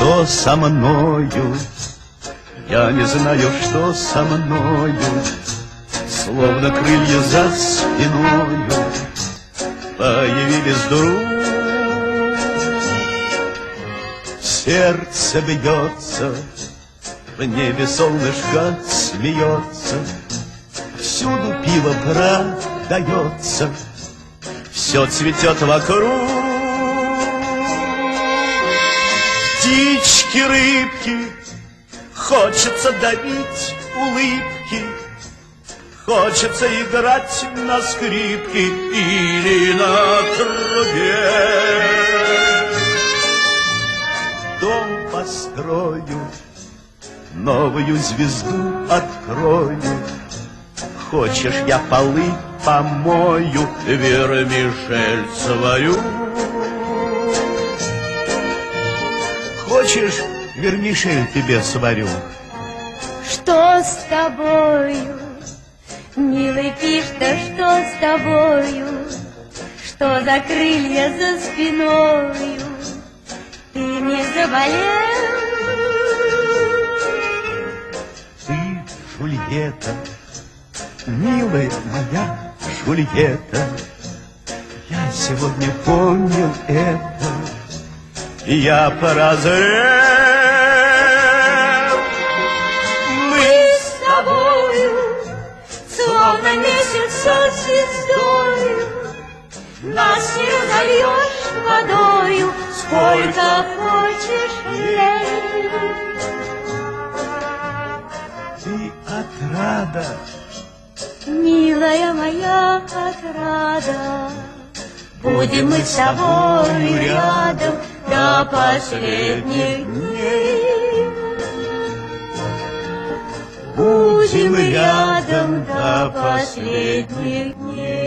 что со мною. Я не знаю, что со мною. Словно крылья за спиною появились вдруг. Сердце бьется, в небе солнышко смеется, всюду пиво продается, все цветет вокруг. Птички, рыбки, хочется давить улыбки, хочется играть на скрипке или на трубе. Дом построю, новую звезду открою. Хочешь, я полы помою, вермишель свою? Хочешь, вермишель тебе сварю? Что с тобою, милый Пиш-то, что с тобою? Что за крылья за спиною? Ты не заболел? Ты, Жульетта, милая моя Жульетта, я сегодня понял это, и я порозрел. Мы с тобою, словно месяц со звездою, нас не разольешь водою, сколько хочешь лет. Ты отрада, милая моя отрада, будем мы с тобою рядом до последних дней. Будем рядом до последних дней.